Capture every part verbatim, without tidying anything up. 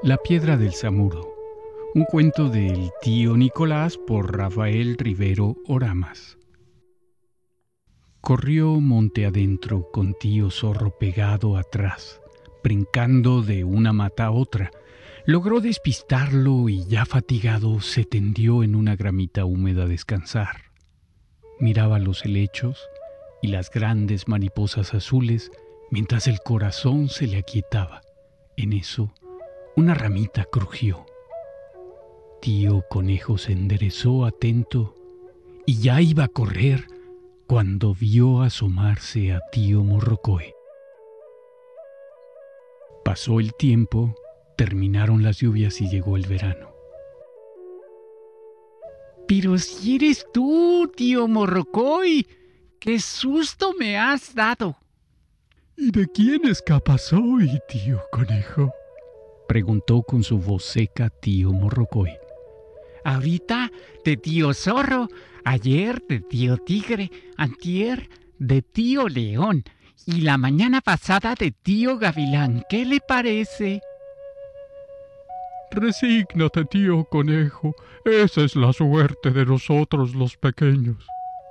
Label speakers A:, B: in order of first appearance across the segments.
A: La piedra del Samuro, un cuento del tío Nicolás por Rafael Rivero Oramas. Corrió monte adentro con tío zorro pegado atrás, brincando de una mata a otra. Logró despistarlo y ya fatigado se tendió en una gramita húmeda a descansar. Miraba los helechos y las grandes mariposas azules mientras el corazón se le aquietaba. En eso, una ramita crujió. Tío Conejo se enderezó atento y ya iba a correr cuando vio asomarse a tío Morrocoy. Pasó el tiempo, terminaron las lluvias y llegó el verano.
B: Pero si eres tú, tío Morrocoy, ¡qué susto me has dado!
C: ¿Y de quién escapas hoy, tío Conejo?,
A: preguntó con su voz seca tío Morrocoy.
B: Ahorita de tío Zorro, ayer de tío Tigre, antier de tío León y la mañana pasada de tío Gavilán. ¿Qué le parece?
C: Resígnate, tío Conejo. Esa es la suerte de nosotros los pequeños,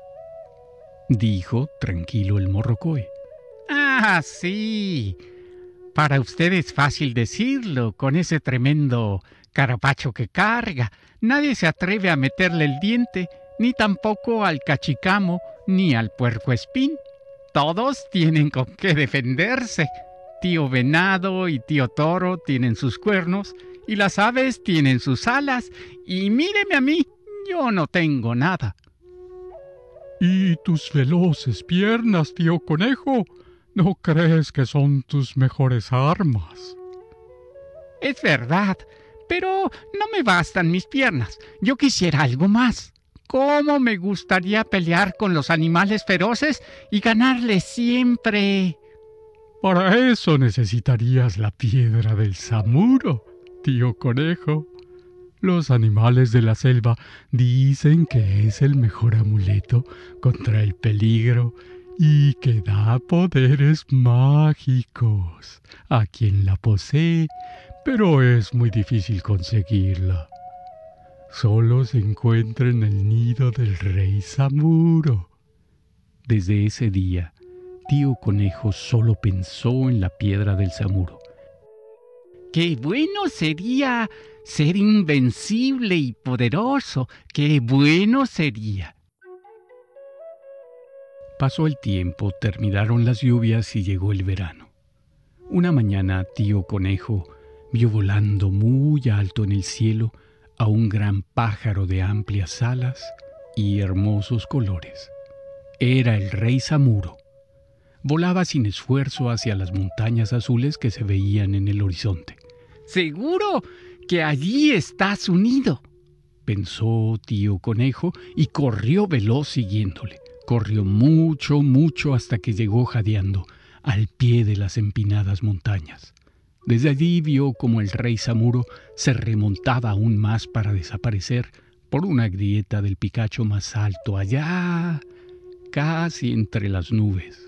A: dijo tranquilo el Morrocoy.
B: Ah, sí. Para usted es fácil decirlo, con ese tremendo carapacho que carga. Nadie se atreve a meterle el diente, ni tampoco al cachicamo, ni al puercoespín. Todos tienen con qué defenderse. Tío Venado y tío Toro tienen sus cuernos, y las aves tienen sus alas, y míreme a mí, yo no tengo nada.
C: ¿Y tus veloces piernas, tío Conejo? ¿No crees que son tus mejores armas?
B: Es verdad, pero no me bastan mis piernas. Yo quisiera algo más. ¿Cómo me gustaría pelear con los animales feroces y ganarles siempre?
C: Para eso necesitarías la piedra del Samuro, tío Conejo. Los animales de la selva dicen que es el mejor amuleto contra el peligro y que da poderes mágicos a quien la posee, pero es muy difícil conseguirla. Solo se encuentra en el nido del rey Samuro.
A: Desde ese día, tío Conejo solo pensó en la piedra del Samuro.
B: ¡Qué bueno sería ser invencible y poderoso! ¡Qué bueno sería!
A: Pasó el tiempo, terminaron las lluvias y llegó el verano. Una mañana tío Conejo vio volando muy alto en el cielo a un gran pájaro de amplias alas y hermosos colores. Era el rey Samuro. Volaba sin esfuerzo hacia las montañas azules que se veían en el horizonte.
B: ¡Seguro que allí está su nido!,
A: pensó tío Conejo y corrió veloz siguiéndole. Corrió mucho, mucho hasta que llegó jadeando al pie de las empinadas montañas. Desde allí vio como el rey Samuro se remontaba aún más para desaparecer por una grieta del picacho más alto allá, casi entre las nubes.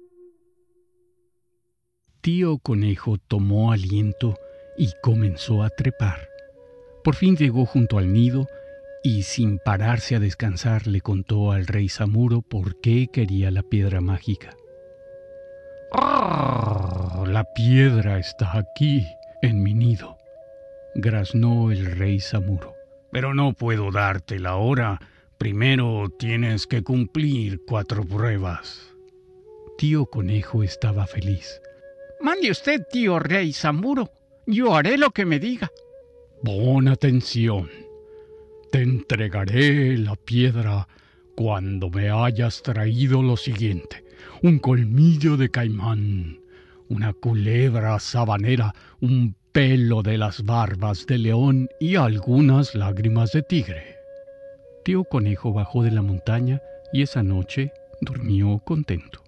A: Tío Conejo tomó aliento y comenzó a trepar. Por fin llegó junto al nido y sin pararse a descansar le contó al rey Samuro por qué quería la piedra mágica.
C: ¡Ah! La piedra está aquí, en mi nido,
A: graznó el rey Samuro.
D: Pero no puedo dártela ahora. Primero tienes que cumplir cuatro pruebas.
A: Tío Conejo estaba feliz.
B: Mande usted, tío rey Samuro. Yo haré lo que me diga.
C: Pon atención. Te entregaré la piedra cuando me hayas traído lo siguiente: un colmillo de caimán, una culebra sabanera, un pelo de las barbas de león y algunas lágrimas de tigre.
A: Tío Conejo bajó de la montaña y esa noche durmió contento.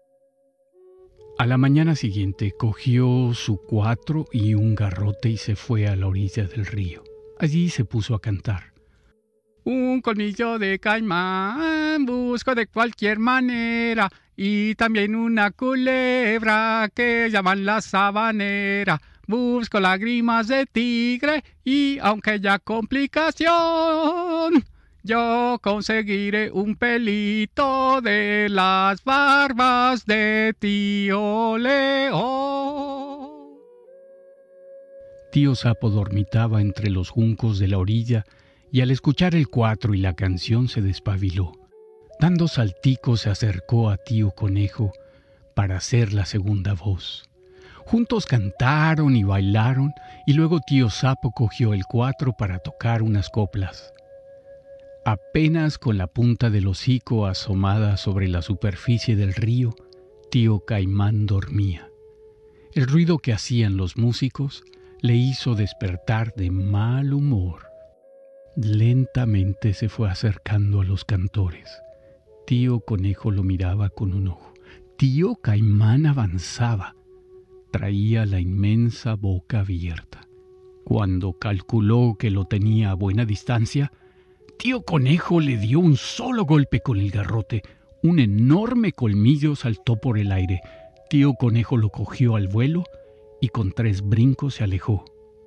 A: A la mañana siguiente cogió su cuatro y un garrote y se fue a la orilla del río. Allí se puso a cantar.
B: Un colmillo de caimán busco de cualquier manera, y también una culebra que llaman la sabanera. busco lágrimas de tigre y aunque haya complicación, yo conseguiré un pelito de las barbas de tío León.
A: Tío Sapo dormitaba entre los juncos de la orilla y al escuchar el cuatro y la canción se despabiló. Dando salticos se acercó a tío Conejo para hacer la segunda voz. Juntos cantaron y bailaron y luego tío Sapo cogió el cuatro para tocar unas coplas. Apenas con la punta del hocico asomada sobre la superficie del río, tío Caimán dormía. El ruido que hacían los músicos le hizo despertar de mal humor. Lentamente se fue acercando a los cantores. Tío Conejo lo miraba con un ojo. Tío Caimán avanzaba. Traía la inmensa boca abierta. Cuando calculó que lo tenía a buena distancia, tío Conejo le dio un solo golpe con el garrote. Un enorme colmillo saltó por el aire. Tío Conejo lo cogió al vuelo y con tres brincos se alejó.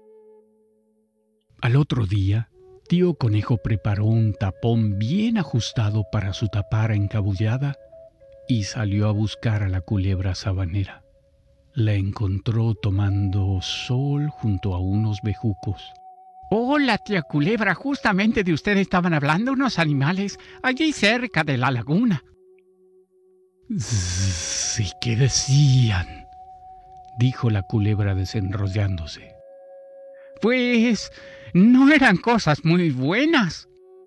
A: Al otro día, tío Conejo preparó un tapón bien ajustado para su tapara encabullada y salió a buscar a la culebra sabanera. La encontró tomando sol junto a unos bejucos.
B: Hola, tía Culebra, justamente de usted estaban hablando unos animales allí cerca de la laguna.
A: ¿Y qué decían?, dijo la culebra desenrollándose.
B: Pues no eran cosas muy buenas.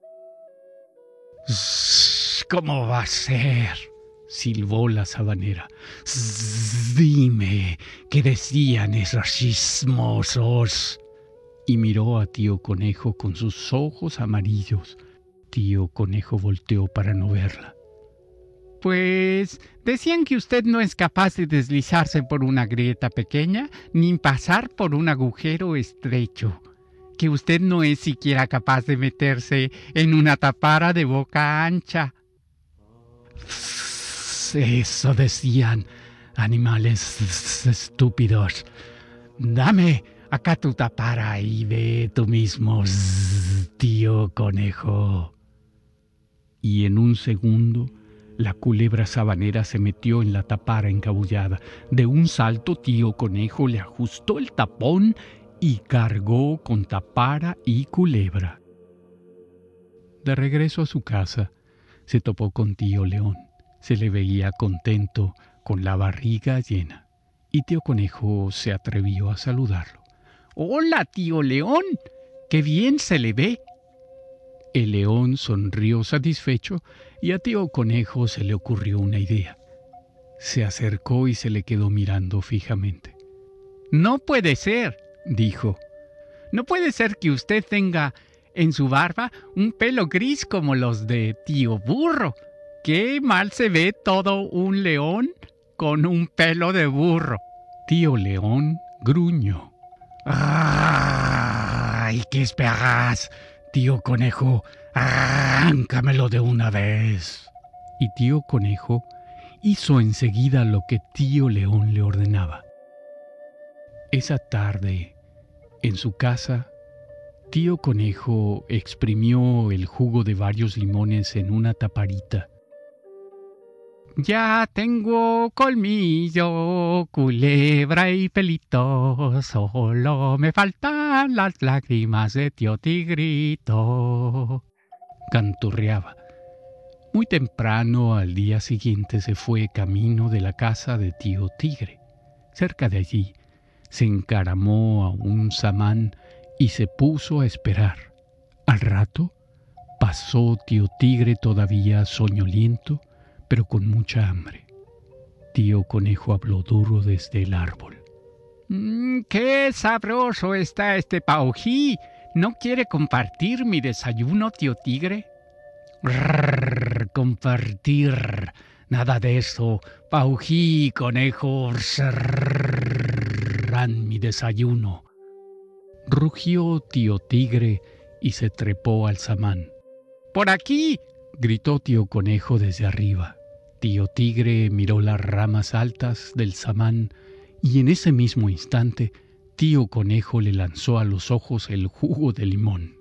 A: ¿Cómo va a ser?, silbó la sabanera. Dime, ¿qué decían esos chismosos? Y miró a tío Conejo con sus ojos amarillos. Tío Conejo volteó para no verla.
B: Pues decían que usted no es capaz de deslizarse por una grieta pequeña ni pasar por un agujero estrecho. Que usted no es siquiera capaz de meterse en una tapara de boca ancha.
A: Eso decían, animales estúpidos. Dame acá tu tapara y ve tú mismo, tío Conejo. Y en un segundo, la culebra sabanera se metió en la tapara encabullada. De un salto, tío Conejo le ajustó el tapón y cargó con tapara y culebra. De regreso a su casa, se topó con tío León. Se le veía contento, con la barriga llena, y tío Conejo se atrevió a saludarlo.
B: ¡Hola, tío León! ¡Qué bien se le ve!
A: El león sonrió satisfecho y a tío Conejo se le ocurrió una idea. Se acercó y se le quedó mirando fijamente.
B: No puede ser, dijo. No puede ser que usted tenga en su barba un pelo gris como los de tío Burro. ¡Qué mal se ve todo un león con un pelo de burro!
A: Tío León gruñó. ¡Ay, qué esperas, tío Conejo! ¡Arráncamelo de una vez! Y tío Conejo hizo enseguida lo que tío León le ordenaba. Esa tarde, en su casa, tío Conejo exprimió el jugo de varios limones en una taparita.
B: Ya tengo colmillo, culebra y pelito, solo me faltan las lágrimas de tío Tigrito.
A: Canturreaba. Muy temprano al día siguiente se fue camino de la casa de tío Tigre. Cerca de allí se encaramó a un samán y se puso a esperar. Al rato pasó tío Tigre todavía soñoliento, pero con mucha hambre. Tío Conejo habló duro desde el árbol.
B: Mm, ¡Qué sabroso está este paují! ¿No quiere compartir mi desayuno, tío Tigre?
A: Rrr, compartir. Nada de eso. Paují, conejo, serán mi desayuno. Rugió tío Tigre y se trepó al samán.
B: ¡Por aquí!,
A: gritó tío Conejo desde arriba. Tío Tigre miró las ramas altas del samán y en ese mismo instante Tío Conejo le lanzó a los ojos el jugo de limón.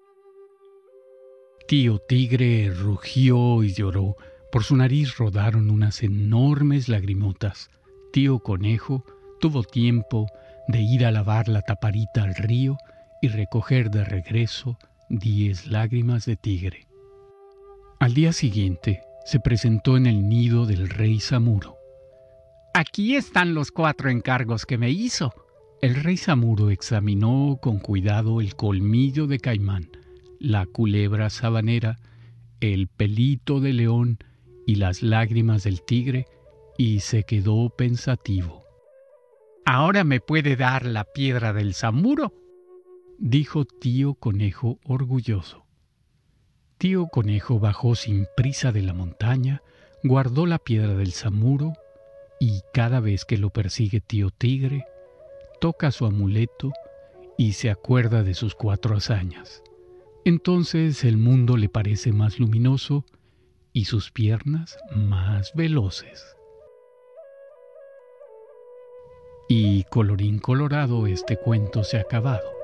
A: Tío Tigre rugió y lloró. Por su nariz rodaron unas enormes lagrimotas. Tío Conejo tuvo tiempo de ir a lavar la taparita al río y recoger de regreso diez lágrimas de tigre. Al día siguiente se presentó en el nido del rey Samuro.
B: Aquí están los cuatro encargos que me hizo.
A: El rey Samuro examinó con cuidado el colmillo de caimán, la culebra sabanera, el pelito de león y las lágrimas del tigre, y se quedó pensativo.
B: ¿Ahora me puede dar la piedra del Samuro?,
A: dijo Tío Conejo orgulloso. Tío Conejo bajó sin prisa de la montaña, guardó la piedra del Samuro, y cada vez que lo persigue Tío Tigre, toca su amuleto y se acuerda de sus cuatro hazañas. Entonces el mundo le parece más luminoso y sus piernas más veloces. Y colorín colorado, este cuento se ha acabado.